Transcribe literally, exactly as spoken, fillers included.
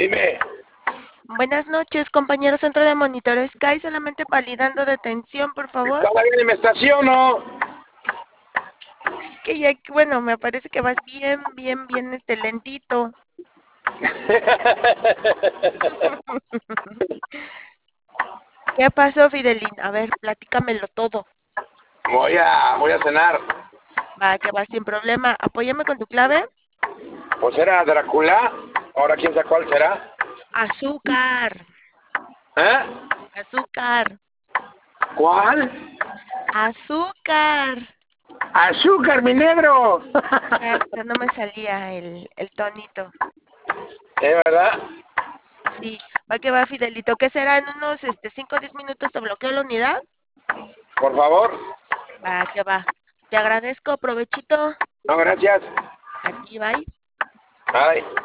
Dime. Buenas noches, compañero centro de monitoreo Sky, solamente validando detención, por favor. Está bien y me estaciono. Es que ya, bueno, me parece que vas bien, bien, bien, este, lentito. ¿Qué pasó, Fidelín? A ver, platícamelo todo. Voy a, voy a cenar. Va, que va sin problema. Apóyame con tu clave. Pues era Drácula. Ahora quién sabe cuál será. Azúcar, ¿Eh? azúcar, ¿Cuál? azúcar. Azúcar, mi negro. Exacto, no me salía el, el tonito. ¿Es verdad? Sí, va que va, Fidelito. ¿Qué será? En unos este, cinco o diez minutos te bloqueo la unidad. Por favor. Va que va. Te agradezco, provechito. No, gracias. A ti, bye. Bye.